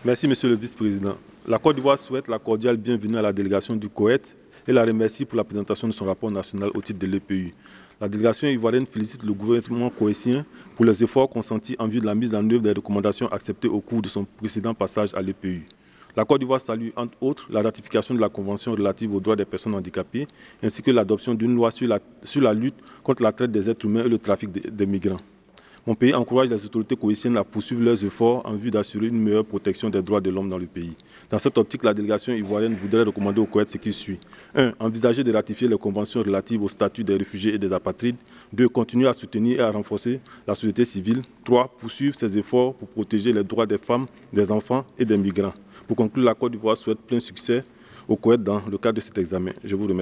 Merci, Monsieur le Vice-président. La Côte d'Ivoire souhaite la cordiale bienvenue à la délégation du Koweït et la remercie pour la présentation de son rapport national au titre de l'EPU. La délégation ivoirienne félicite le gouvernement koweïtien pour les efforts consentis en vue de la mise en œuvre des recommandations acceptées au cours de son précédent passage à l'EPU. La Côte d'Ivoire salue, entre autres, la ratification de la Convention relative aux droits des personnes handicapées, ainsi que l'adoption d'une loi sur la lutte contre la traite des êtres humains et le trafic des migrants. Mon pays encourage les autorités koweïtiennes à poursuivre leurs efforts en vue d'assurer une meilleure protection des droits de l'homme dans le pays. Dans cette optique, la délégation ivoirienne voudrait recommander au Koweït ce qui suit. 1. Envisager de ratifier les conventions relatives au statut des réfugiés et des apatrides. 2. Continuer à soutenir et à renforcer la société civile. 3. Poursuivre ses efforts pour protéger les droits des femmes, des enfants et des migrants. Pour conclure, la Côte d'Ivoire souhaite plein succès au Koweït dans le cadre de cet examen. Je vous remercie.